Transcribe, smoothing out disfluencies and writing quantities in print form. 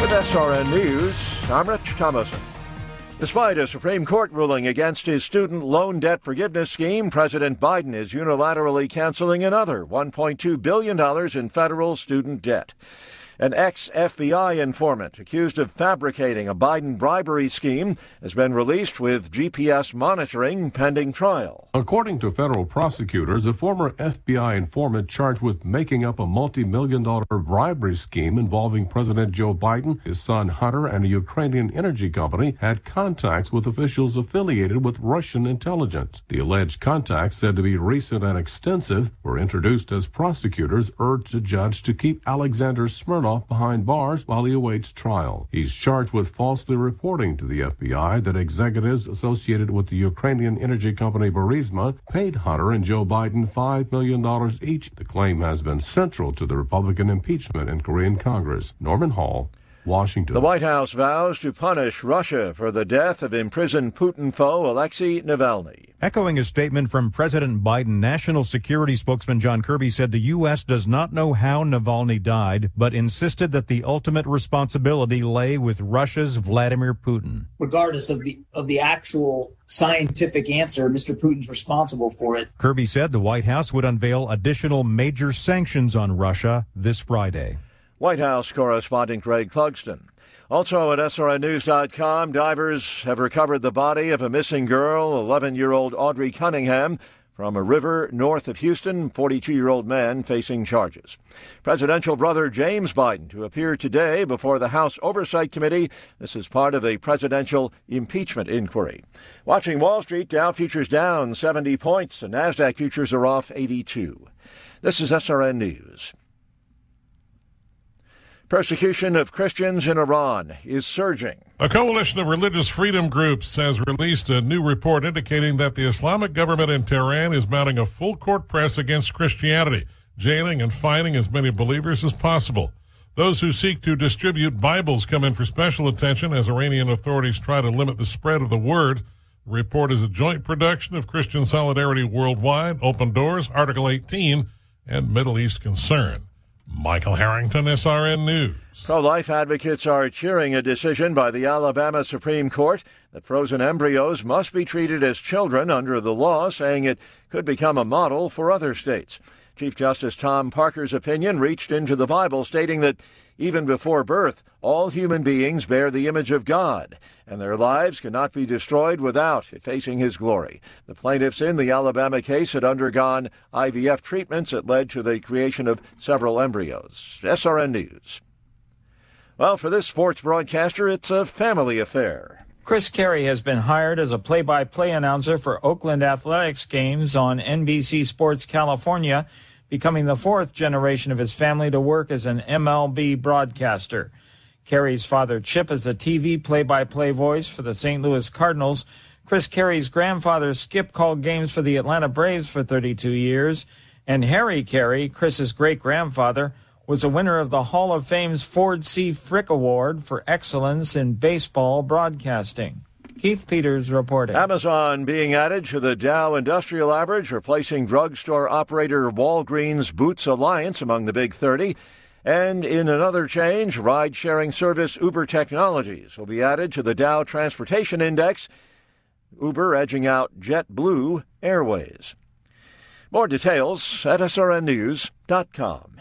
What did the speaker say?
With SRN News, I'm Rich Thomason. Despite a Supreme Court ruling against his student loan debt forgiveness scheme, President Biden is unilaterally canceling another $1.2 billion in federal student debt. An ex-FBI informant accused of fabricating a Biden bribery scheme has been released with GPS monitoring pending trial. According to federal prosecutors, a former FBI informant charged with making up a multi-million-dollar bribery scheme involving President Joe Biden, his son Hunter, and a Ukrainian energy company had contacts with officials affiliated with Russian intelligence. The alleged contacts, said to be recent and extensive, were introduced as prosecutors urged a judge to keep Alexander Smirnov behind bars while he awaits trial. He's charged with falsely reporting to the FBI that executives associated with the Ukrainian energy company Burisma paid Hunter and Joe Biden $5 million each. The claim has been central to the Republican impeachment in Korean Congress. Norman Hall, Washington. The White House vows to punish Russia for the death of imprisoned Putin foe Alexei Navalny. Echoing a statement from President Biden, National Security spokesman John Kirby said the U.S. does not know how Navalny died, but insisted that the ultimate responsibility lay with Russia's Vladimir Putin. Regardless of the actual scientific answer, Mr. Putin's responsible for it. Kirby said the White House would unveil additional major sanctions on Russia this Friday. White House correspondent Greg Clugston. Also at SRNnews.com, divers have recovered the body of a missing girl, 11-year-old Audrey Cunningham, from a river north of Houston, 42-year-old man facing charges. Presidential brother James Biden to appear today before the House Oversight Committee. This is part of a presidential impeachment inquiry. Watching Wall Street, Dow futures down 70 points, and NASDAQ futures are off 82. This is SRN News. Persecution of Christians in Iran is surging. A coalition of religious freedom groups has released a new report indicating that the Islamic government in Tehran is mounting a full-court press against Christianity, jailing and fining as many believers as possible. Those who seek to distribute Bibles come in for special attention as Iranian authorities try to limit the spread of the word. The report is a joint production of Christian Solidarity Worldwide, Open Doors, Article 18, and Middle East Concern. Michael Harrington, SRN News. Pro-life advocates are cheering a decision by the Alabama Supreme Court that frozen embryos must be treated as children under the law, saying it could become a model for other states. Chief Justice Tom Parker's opinion reached into the Bible, stating that even before birth, all human beings bear the image of God, and their lives cannot be destroyed without effacing his glory. The plaintiffs in the Alabama case had undergone IVF treatments that led to the creation of several embryos. SRN News. Well, for this sports broadcaster, it's a family affair. Chris Carey has been hired as a play-by-play announcer for Oakland Athletics games on NBC Sports California, becoming the fourth generation of his family to work as an MLB broadcaster. Carey's father, Chip, is the TV play-by-play voice for the St. Louis Cardinals. Chris Carey's grandfather, Skip, called games for the Atlanta Braves for 32 years. And Harry Carey, Chris's great-grandfather, was a winner of the Hall of Fame's Ford C. Frick Award for excellence in baseball broadcasting. Keith Peters reporting. Amazon being added to the Dow Industrial Average, replacing drugstore operator Walgreens Boots Alliance among the Big 30. And in another change, ride-sharing service Uber Technologies will be added to the Dow Transportation Index, Uber edging out JetBlue Airways. More details at srnnews.com.